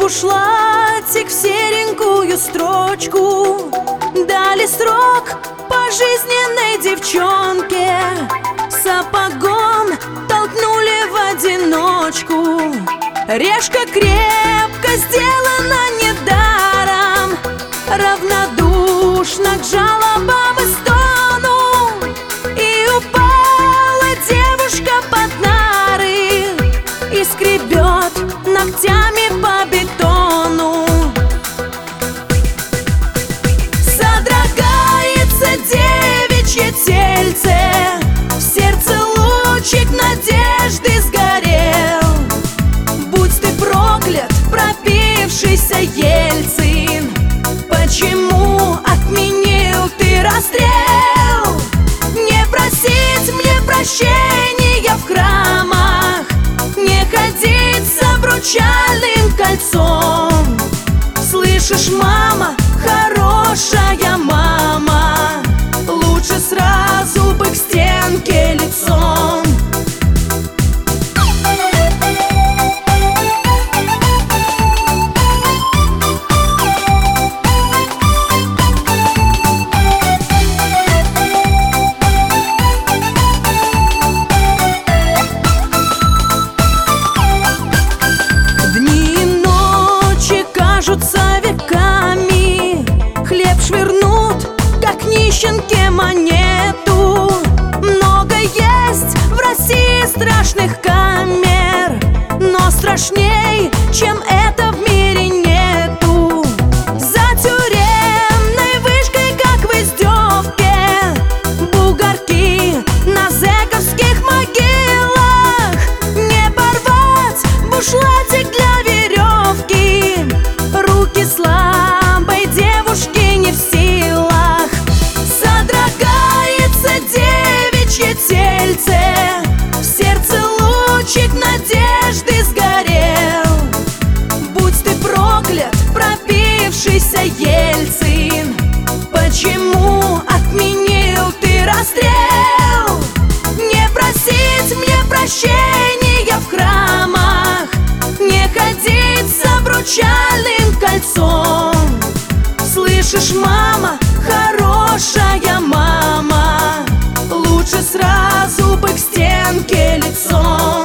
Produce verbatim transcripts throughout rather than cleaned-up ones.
бушлатик в серенькую строчку. Дали срок пожизненной девчонке, сапогом толкнули в одиночку. Решка крепко сделана недаром, равнодушна к жалобам и стону. И упала девушка под нары и скребет ногтями по бетону. Содрогается девичье тельце, в сердце лучик надежды сгорел. Будь ты проклят, пропившийся Ельцин, почему отменил ты расстрел? Не просить мне прощения в храмах, не ходить с обручальным кольцом. Слышишь, мама, хорошая мама, лучше сразу бы к стенке лицом. Веками хлеб швырнут, как нищенке монету. Много есть в России страшных камер, но страшней, чем это, в мире нету. За тюремной вышкой, как в издевке, бугорки на зэковских могилах. Не порвать бушлатик для веревки, руки слабой девушки не в силах. Содрогается девичье тельце, в сердце лучик надежды сгорел. Будь ты проклят, пропившийся Ельцин, почему отменил ты расстрел? Не просить мне прощения в храмах, не ходить с обручальным кольцом. Слышишь, мама, хорошая мама, лучше сразу бы к стенке лицом.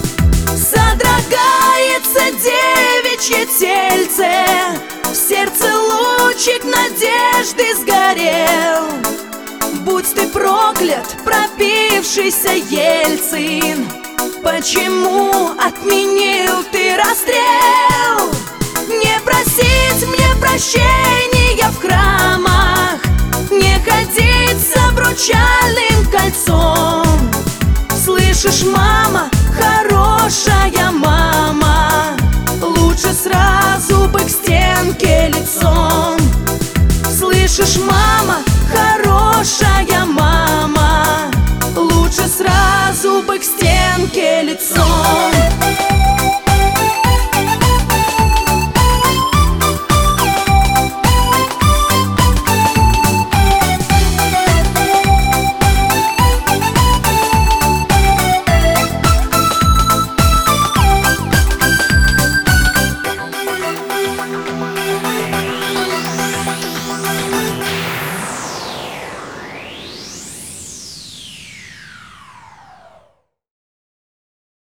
Содрогается девичье тельце, в сердце лучик надежды сгорел. Будь ты проклят, пропившийся Ельцин, почему отменил ты расстрел? Не просить мне прощения в храмах, не ходить с обручальным кольцом. Слышишь, мама, хорошая мама, лучше сразу бы к стенке лицом. Слышишь, мама,